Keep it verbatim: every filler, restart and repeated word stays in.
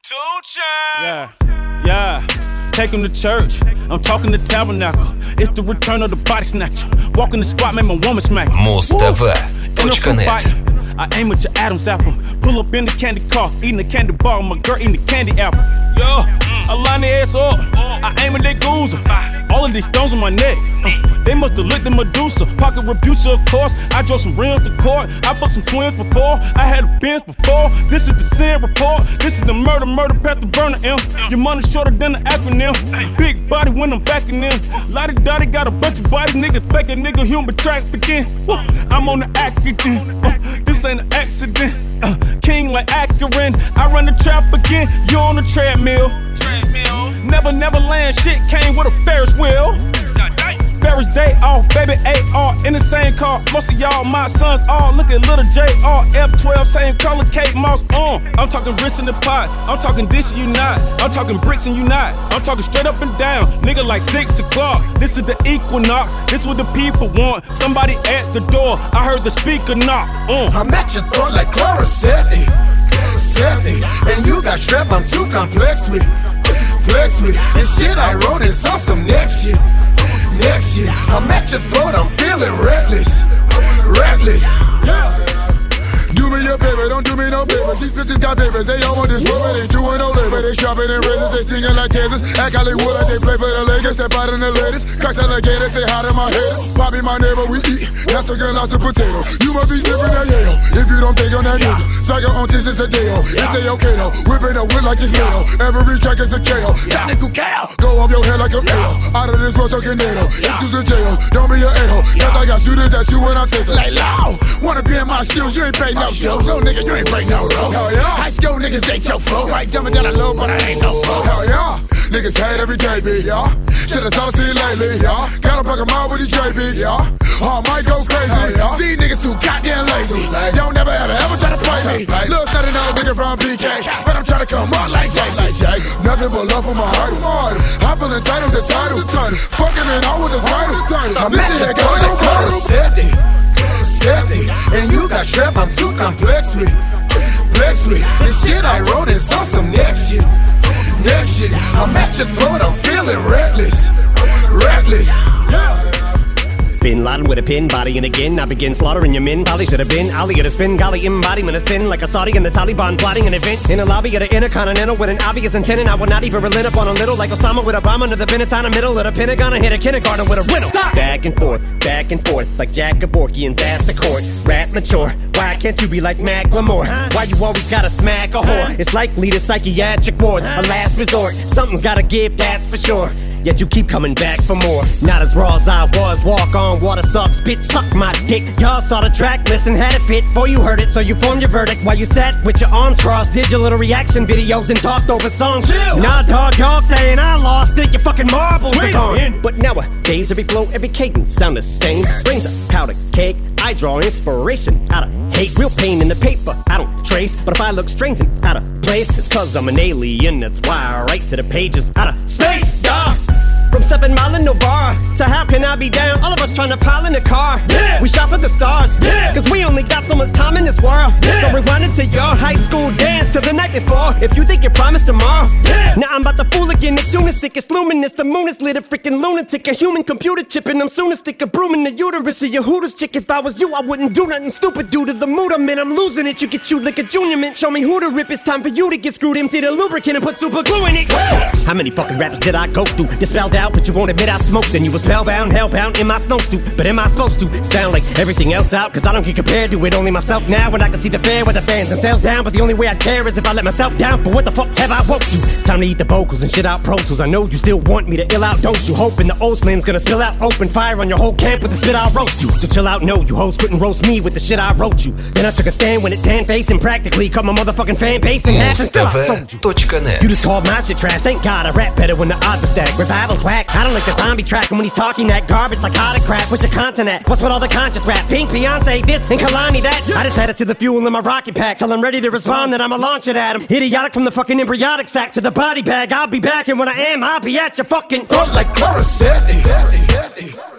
Yeah, yeah. Take him to church. I'm talking the tabernacle. It's the return of the body snatcher. Walk in the spot, make my woman smack. Муз тэ вэ точка нет. I aim at your Adam's apple. Pull up in the candy car, eating the candy bar. My girl eating the candy apple. Yo, I line their ass up. I aim at their goozer. All of these stones on my neck. Uh, they must have licked the Medusa. Pocket Rebusa, of course. I drove some rims to court. I fucked some twins before. I had a Benz before. This is the sin report. This is the murder, murder, past the burner M. Your money's shorter than the acronym. Big body when I'm backing in. Lottie Dottie got a bunch of bodies. Nigga fake a nigga human trafficking. Uh, I'm on the act again. Uh, this ain't an accident. Uh, king like Akron. I run the trap again. You on the treadmill. treadmill. Never, never land. Shit came with a Ferris wheel. Ferris day off, baby A R in the same car. Most of y'all my sons all look at little J R F twelve, same color, Kate Moss on. I'm talking wrist in the pot. I'm talking this and you not. I'm talking bricks and you not. I'm talking straight up and down. Nigga like six o'clock. This is the equinox. This what the people want. Somebody at the door. I heard the speaker knock. Uh. I'm at your throat like Chlorosetti. Setti. And you got strep, I'm too complex me. Complex me. This shit I wrote is on some next shit. Next year, I'm at your throat, I'm feeling reckless. Reckless. Yeah. Do me a favor, don't do me no favors. These bitches got papers, they all want this woman, they doing no labor. They shopping in razors, they stinging like Kansas. Act Hollywood like they play for the Lakers. Step out in the latest, cracks alligators, say hi to my haters. Poppy my neighbor, we eat natural gun, lots of potatoes. You must be sniffing that Yale, if you don't think on that nigga. Swagger on this is a deal, it's a okay though. Whipping a whip like it's mayo, every track is a K O. Technical cow, go off your head like a nail. Out of this world, choking NATO, excuse the jail. Don't be an a-hole, cause I got shooters at you when I say so. Like loud, wanna be in my shoes, you ain't pay no shows. No nigga, you ain't break no rules. Hell yeah. High school niggas ain't your flow. Right dumbing down a low, but I ain't no flow. Hell yeah. Niggas hate every J B, yeah. Shit that's all I see lately, yeah. Gotta plug them out with these J Bs, yeah. Oh, I might go crazy, yeah. These niggas too goddamn lazy. Don't never ever ever try to play me. Little started out nigga from P K, but I'm trying to come on like Jay. Like Jay. Nothing but love for my heart. I feel entitled to title. Fucking it all with the title. I'm missing that girl like Chlorosetti. Setti. And you got strep, I'm too complex me. Complex me. This shit I wrote is on some next shit. Next shit. I'm at your throat, I'm feeling reckless. Reckless. Yeah. Bin Laden with a pin, body and again I begin slaughtering your men, probably should have been Ali at a spin, golly embodiment of sin like a Saudi and the Taliban plotting an event in a lobby at an intercontinental with an obvious intent, and I will not even relent upon a little like Osama with Obama to the Benetton middle of the Pentagon and hit a kindergarten with a riddle. Stop. Back and forth, back and forth like Jack Kevorkian's ass to court. Rap mature, why can't you be like Macklemore? Why you always gotta smack a whore? It's likely to psychiatric wards, a last resort. Something's gotta give, that's for sure. Yet you keep coming back for more. Not as raw as I was. Walk on, water sucks, bitch, suck my dick. Y'all saw the track list and had it fit before you heard it, so you formed your verdict while you sat with your arms crossed, did your little reaction videos and talked over songs. Chill. Nah, dog, y'all saying I lost it. Your fucking marbles are gone. But nowadays, every flow, every cadence sound the same. Brains a powder cake. I draw inspiration out of hate. Real pain in the paper, I don't trace. But if I look strange and out of place, it's cause I'm an alien. That's why I write to the pages out of space, dawg. From Seven Mile in Novara to How Can I Be Down, all of us trying to pile in a car. Yeah. We shot for the stars, yeah. Cause we only got so much time in this world. Yeah. So rewind it to your high school dance to the night before. If you think you promised tomorrow, yeah. Now I'm about to fool again. It's lunatic, it's luminous. The moon is lit, a freaking lunatic. A human computer chip, and I'm soon to stick a broom in the uterus of your Hooters chick. If I was you, I wouldn't do nothing stupid due to the mood I'm in. I'm losing it. You get chewed like a junior mint. Show me who to rip. It's time for you to get screwed. Empty the lubricant and put super glue in it. Yeah. How many fucking rappers did I go through? Dispelled out, but you won't admit I smoked. Then you were spellbound, hellbound in my snowsuit. But am I supposed to sound like everything else out? Cause I don't get compared to it, only myself now. And I can see the fair with the fans and sales down. But the only way I'd care is if I let myself down. But what the fuck have I woke to? Time to eat the vocals and shit out Pro Tools. I know you still want me to ill out, don't you? Hoping the old slim's gonna spill out. Open fire on your whole camp with the spit I'll roast you. So chill out, no, you hoes couldn't roast me with the shit I wrote you. Then I took a stand when it tan face and practically cut my motherfucking fan base in half and still I sold you. You just called my shit trash, thank God I rap better when the odds are stacked. Revival's whack, I don't like the zombie track. And when he's talking that garbage psychotic crap, what's your content at? What's with all the conscious rap? Pink, Beyonce, this, and Kalani that. I just added to the fuel in my rocket pack till I'm ready to respond, then I'ma launch it at him. Idiotic from the fucking embryonic sac to the body bag. I'll be back, and when I am, I'll be at your fucking throat like Chlorosetti.